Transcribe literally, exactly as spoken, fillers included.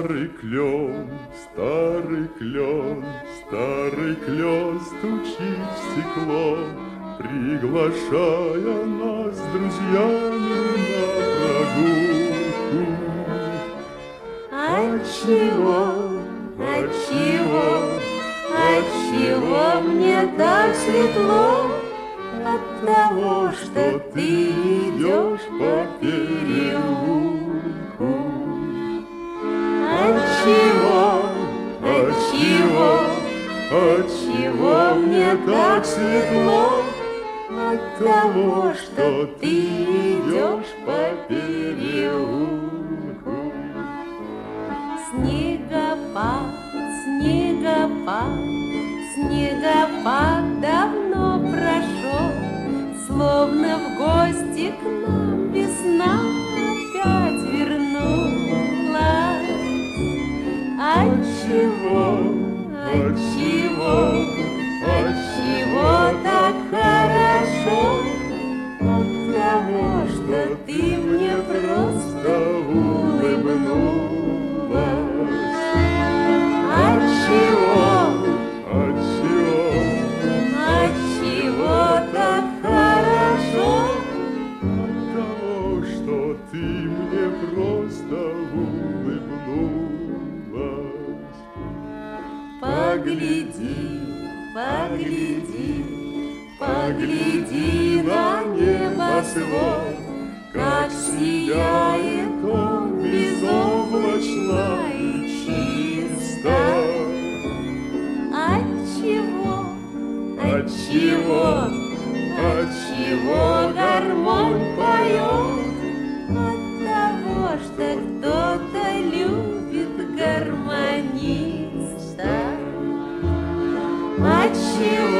Старый клен, старый клен, старый клен стучит в стекло, приглашая нас с друзьями на прогулку. Отчего, отчего, отчего мне так светло? От того, что ты идешь по переулку. Отчего, отчего, отчего мне так светло? От того, что ты идешь по переулку. Снегопад, снегопад, снегопад давно прошел, словно в гости к нам весна опять вернулась. Отчего, отчего, отчего так хорошо? От того, что ты мне просто улыбнулась. Отчего, Отчего, отчего так хорошо? от того, что ты мне просто улыбнулась. Погляди, погляди, погляди на небосвод, как сияет он безоблачно и чисто. Отчего, отчего, отчего гармонь поет? От того, что кто-то любит гармониста. Отчего?